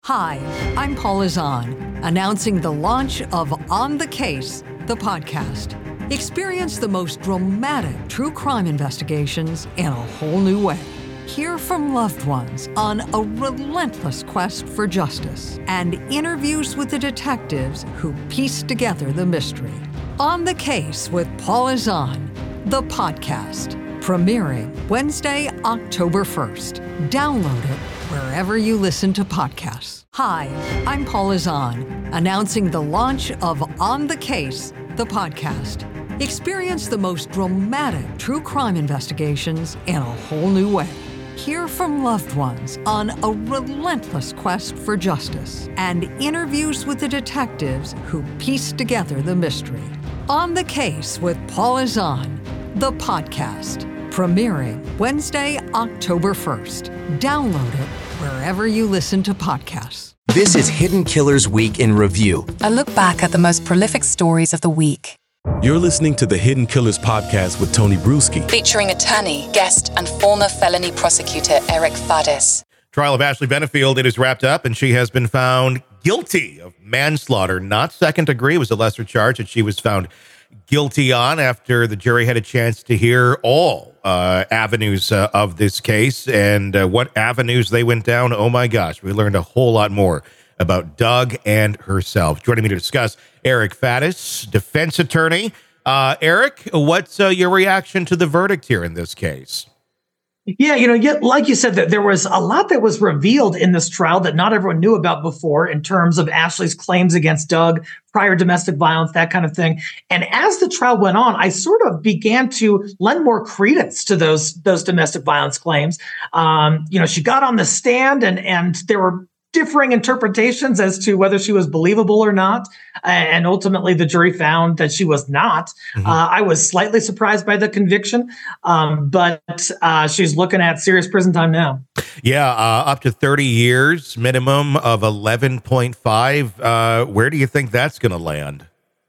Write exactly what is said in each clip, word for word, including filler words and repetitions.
Hi, I'm Paula Zahn, announcing the launch of On the Case, the podcast. Experience the most dramatic true crime investigations in a whole new way. Hear from loved ones on a relentless quest for justice and interviews with the detectives who piece together the mystery. On the Case with Paula Zahn, the podcast, premiering Wednesday, October first. Download it wherever you listen to podcasts. Hi, I'm Paula Zahn, announcing the launch of On the Case, the podcast. Experience the most dramatic true crime investigations in a whole new way. Hear from loved ones on a relentless quest for justice and interviews with the detectives who piece together the mystery. On the Case with Paula Zahn, the podcast, premiering Wednesday, October first. Download it wherever you listen to podcasts. This is Hidden Killers Week in Review. A look back at the most prolific stories of the week. You're listening to the Hidden Killers podcast with Tony Bruschi. Featuring attorney, guest, and former felony prosecutor Eric Faddis. Trial of Ashley Benefield, it is wrapped up, and she has been found guilty of manslaughter, not second degree. It was a lesser charge that she was found guilty on after the jury had a chance to hear all uh, avenues uh, of this case and uh, what avenues they went down. Oh my gosh, we learned a whole lot more about Doug and herself. Joining me to discuss, Eric Faddis, defense attorney. Uh, Eric, what's uh, your reaction to the verdict here in this case? Yeah, you know, yet, like you said, that there was a lot that was revealed in this trial that not everyone knew about before in terms of Ashley's claims against Doug, prior domestic violence, that kind of thing. And as the trial went on, I sort of began to lend more credence to those those domestic violence claims. Um, you know, she got on the stand and and there were differing interpretations as to whether she was believable or not. And ultimately, the jury found that she was not. Mm-hmm. Uh, I was slightly surprised by the conviction, um, but uh, she's looking at serious prison time now. Yeah, uh, up to thirty years, minimum of eleven point five. Uh, where do you think that's going to land?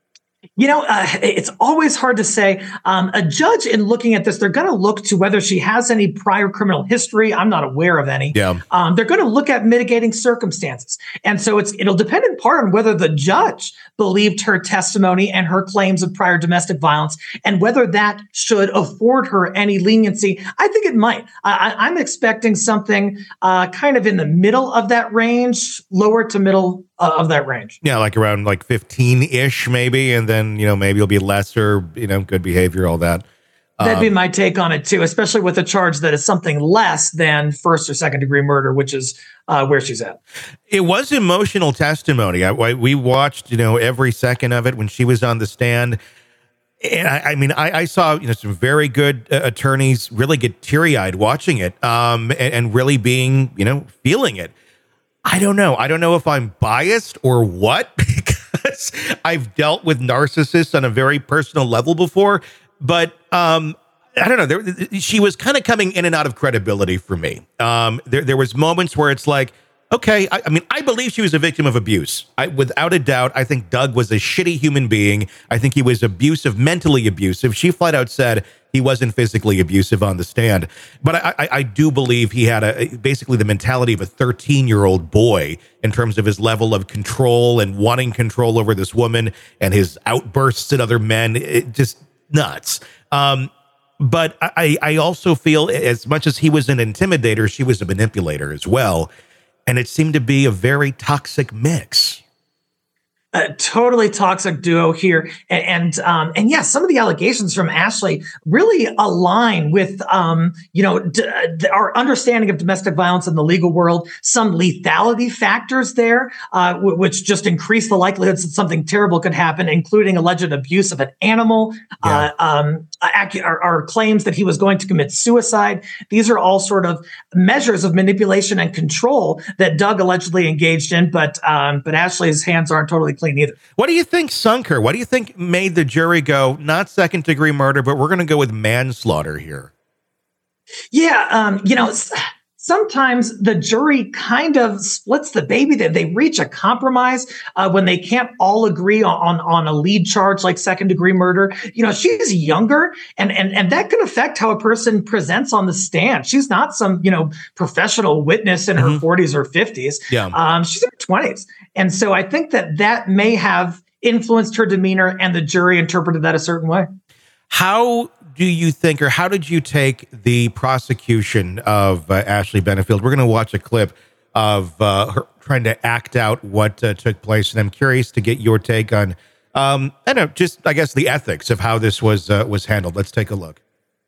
You know, uh, it's always hard to say. Um, a judge, in looking at this, they're going to look to whether she has any prior criminal history. I'm not aware of any. Yeah. Um, they're going to look at mitigating circumstances. And so it's it'll depend in part on whether the judge believed her testimony and her claims of prior domestic violence and whether that should afford her any leniency. I think it might. I, I'm expecting something uh, kind of in the middle of that range, lower to middle uh, of that range. Yeah, like around like fifteen-ish maybe, and then, you know, maybe it'll be lesser, you know, good behavior, all that. That'd um, be my take on it too, especially with a charge that is something less than first or second degree murder, which is uh, where she's at. It was emotional testimony. I, I, we watched, you know, every second of it when she was on the stand. And I, I mean, I, I saw, you know, some very good uh, attorneys really get teary-eyed watching it um, and, and really being, you know, feeling it. I don't know. I don't know if I'm biased or what, because I've dealt with narcissists on a very personal level before. But um, I don't know. There, she was kind of coming in and out of credibility for me. Um, there, there was moments where it's like, okay, I, I mean, I believe she was a victim of abuse. I, without a doubt, I think Doug was a shitty human being. I think he was abusive, mentally abusive. She flat out said he wasn't physically abusive on the stand. But I, I, I do believe he had a basically the mentality of a thirteen-year-old boy in terms of his level of control and wanting control over this woman and his outbursts at other men. It just nuts. Um, but I, I also feel as much as he was an intimidator, she was a manipulator as well. And it seemed to be a very toxic mix. A totally toxic duo here. And, and, um, and yeah, some of the allegations from Ashley really align with, um, you know, d- d- our understanding of domestic violence in the legal world, some lethality factors there, uh, w- which just increase the likelihood that something terrible could happen, including alleged abuse of an animal, yeah. uh, um, ac- our, our claims that he was going to commit suicide. These are all sort of measures of manipulation and control that Doug allegedly engaged in, but, um, but Ashley's hands aren't totally clean either. What do you think sunk her? What do you think made the jury go, not second degree murder, but we're going to go with manslaughter here? Yeah, um, you know, sometimes the jury kind of splits the baby. That they reach a compromise uh, when they can't all agree on, on a lead charge like second degree murder. You know, she's younger, and and and that can affect how a person presents on the stand. She's not some you know professional witness in mm-hmm. her forties or fifties. Yeah, um, she's in her twenties, and so I think that that may have influenced her demeanor, and the jury interpreted that a certain way. How do you think, or how did you take the prosecution of uh, Ashley Benefield? We're going to watch a clip of uh, her trying to act out what uh, took place, and I'm curious to get your take on, um, I don't know, just I guess the ethics of how this was uh, was handled. Let's take a look.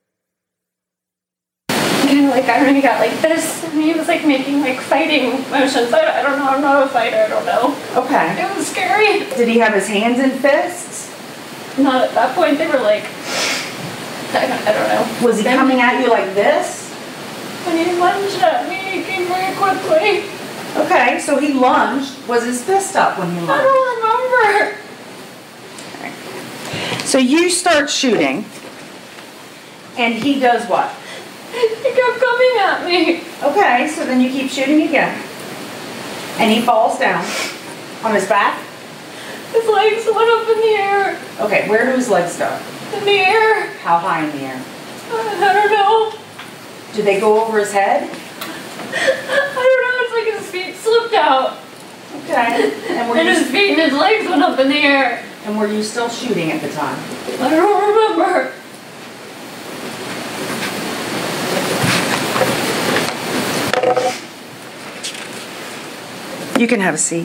Kind of like I when he got like this, and he was like making like fighting motions. I, I don't know. I'm not a fighter. I don't know. Okay. It was scary. Did he have his hands in fists? Not at that point. They were like. I don't, I don't know. Was he then, coming at you like this? When he lunged at me, he came very quickly. Okay, so he lunged. Was his fist up when he lunged? I don't remember. Okay. So you start shooting, and he does what? He kept coming at me. Okay, so then you keep shooting again. And he falls down on his back? His legs went up in the air. Okay, where do his legs go? In the air. How high in the air? I don't know. Did they go over his head? I don't know. It's like his feet slipped out. Okay. And, were and you his feet and his legs went up in the air. And were you still shooting at the time? I don't remember. You can have a seat.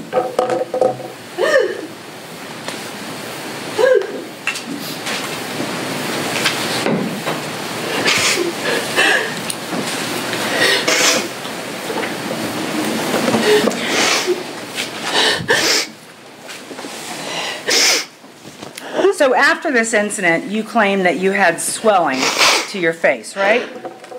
So after this incident, you claim that you had swelling to your face, right?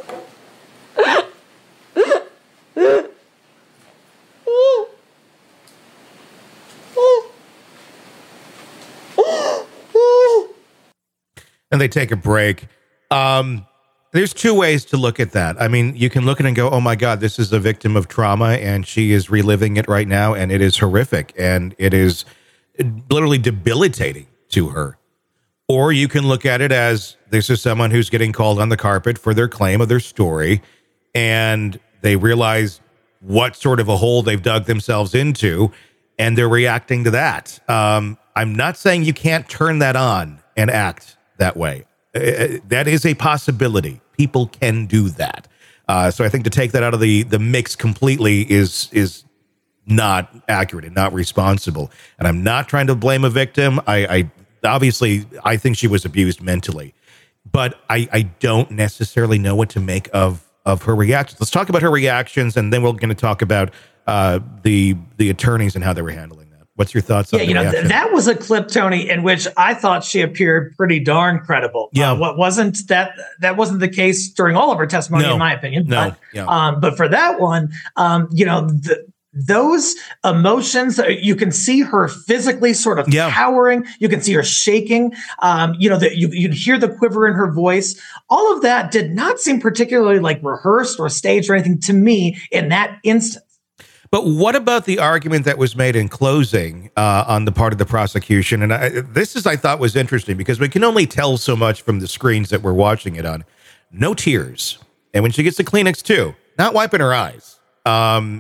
And they take a break. Um, there's two ways to look at that. I mean, you can look at it and go, oh my God, this is a victim of trauma and she is reliving it right now. And it is horrific. And it is literally debilitating to her. Or you can look at it as this is someone who's getting called on the carpet for their claim of their story. And they realize what sort of a hole they've dug themselves into. And they're reacting to that. Um, I'm not saying you can't turn that on and act that way. Uh, that is a possibility. People can do that. Uh, so I think to take that out of the, the mix completely is, is not accurate and not responsible. And I'm not trying to blame a victim. I, I obviously, I think she was abused mentally, but I, I don't necessarily know what to make of, of her reactions. Let's talk about her reactions, and then we're going to talk about uh, the, the attorneys and how they were handling that. What's your thoughts on yeah, you know, th- that was a clip, Tony, in which I thought she appeared pretty darn credible. Yeah. Uh, what wasn't that, that wasn't the case during all of her testimony, no. in my opinion. No. But, yeah. um, but for that one, um, you know, the, those emotions, you can see her physically sort of yeah. cowering. You can see her shaking. Um, you know, that you you hear the quiver in her voice. All of that did not seem particularly like rehearsed or staged or anything to me in that instant. But what about the argument that was made in closing uh, on the part of the prosecution? And I, this is, I thought, was interesting because we can only tell so much from the screens that we're watching it on. No tears. And when she gets the Kleenex too, not wiping her eyes. Um,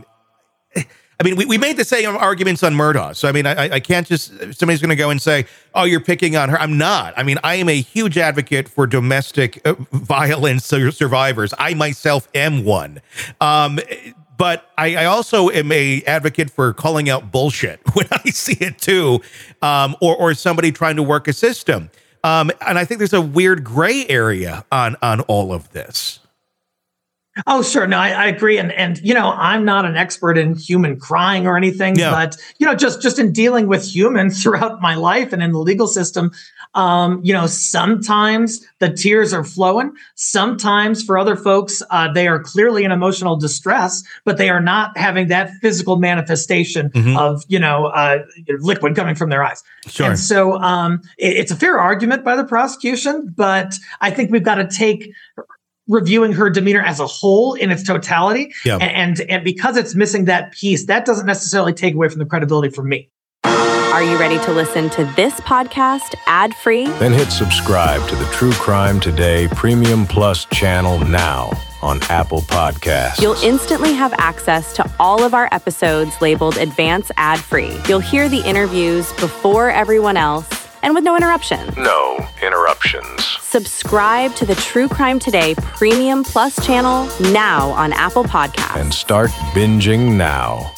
I mean, we, we made the same arguments on Murdaugh. So, I mean, I, I can't just, somebody's going to go and say, oh, you're picking on her. I'm not. I mean, I am a huge advocate for domestic uh, violence survivors. I myself am one. Um, but I, I also am a advocate for calling out bullshit when I see it too, um, or, or somebody trying to work a system. Um, and I think there's a weird gray area on, on all of this. Oh, sure. No, I, I agree. And, and, you know, I'm not an expert in human crying or anything, yeah. but, you know, just, just in dealing with humans throughout my life and in the legal system, um, you know, sometimes the tears are flowing. Sometimes for other folks, uh, they are clearly in emotional distress, but they are not having that physical manifestation mm-hmm. of, you know, uh, liquid coming from their eyes. Sure. And so um, it, it's a fair argument by the prosecution, but I think we've got to take reviewing her demeanor as a whole in its totality. Yeah. And, and, and because it's missing that piece, that doesn't necessarily take away from the credibility for me. Are you ready to listen to this podcast ad-free? Then hit subscribe to the True Crime Today Premium Plus channel now on Apple Podcasts. You'll instantly have access to all of our episodes labeled Advance Ad-Free. You'll hear the interviews before everyone else and with no interruptions. No interruptions. Subscribe to the True Crime Today Premium Plus channel now on Apple Podcasts. And start binging now.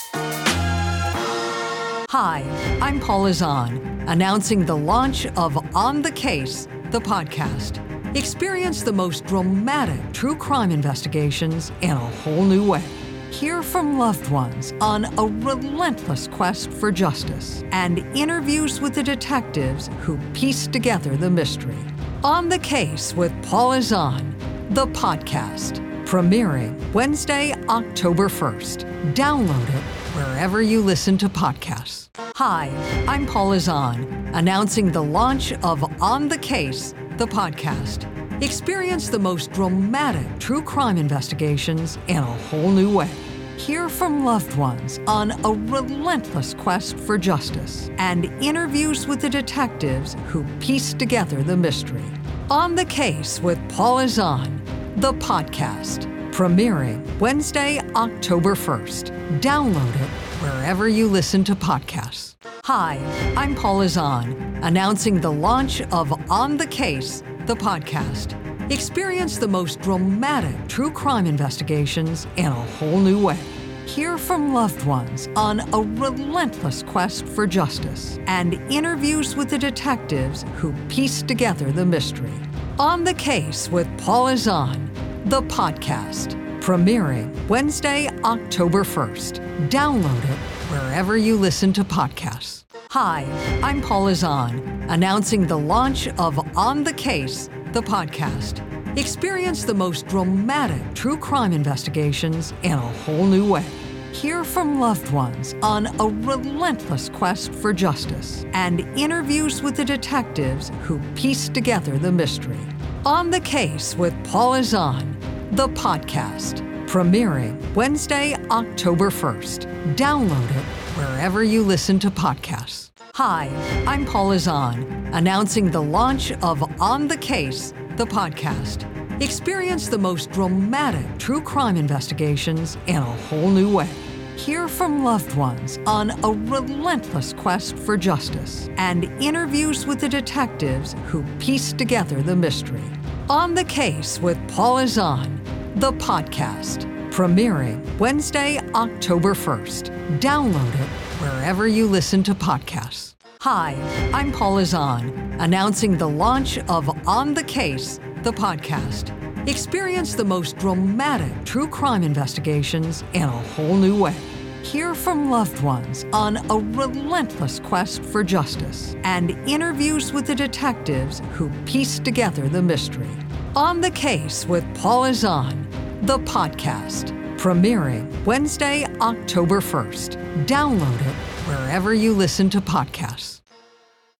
Hi, I'm Paula Zahn, announcing the launch of On the Case, the podcast. Experience the most dramatic true crime investigations in a whole new way. Hear from loved ones on a relentless quest for justice and interviews with the detectives who piece together the mystery. On the Case with Paula Zahn, the podcast, premiering Wednesday, October first. Download it wherever you listen to podcasts. Hi, I'm Paula Zahn, announcing the launch of On the Case, the podcast. Experience the most dramatic true crime investigations in a whole new way. Hear from loved ones on a relentless quest for justice and interviews with the detectives who piece together the mystery. On the Case with Paula Zahn, the podcast, premiering Wednesday, October first. Download it wherever you listen to podcasts. Hi, I'm Paula Zahn, announcing the launch of On the Case, the podcast. Experience the most dramatic true crime investigations in a whole new way. Hear from loved ones on a relentless quest for justice and interviews with the detectives who piece together the mystery. On the Case with Paula Zahn, the podcast, premiering Wednesday, October first. Download it wherever you listen to podcasts. Hi, I'm Paula Zahn, announcing the launch of On the Case, the podcast. Experience the most dramatic true crime investigations in a whole new way. Hear from loved ones on a relentless quest for justice and interviews with the detectives who piece together the mystery. On the Case with Paula Zahn, the podcast, premiering Wednesday, October first. Download it wherever you listen to podcasts. Hi, I'm Paula Zahn, announcing the launch of On the Case, the podcast. Experience the most dramatic true crime investigations in a whole new way. Hear from loved ones on a relentless quest for justice and interviews with the detectives who piece together the mystery. On the Case with Paula Zahn, the podcast, premiering Wednesday, October first. Download it wherever you listen to podcasts. Hi, I'm Paula Zahn, announcing the launch of On the Case, the podcast. Experience the most dramatic true crime investigations in a whole new way. Hear from loved ones on a relentless quest for justice and interviews with the detectives who piece together the mystery. On the Case with Paula Zahn, the podcast, premiering Wednesday, October first. Download it wherever you listen to podcasts.